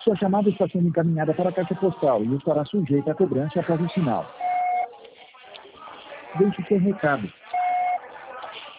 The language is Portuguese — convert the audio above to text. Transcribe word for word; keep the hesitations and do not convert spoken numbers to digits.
Sua chamada está sendo encaminhada para a caixa postal e estará sujeita à cobrança após o sinal. Deixe seu recado.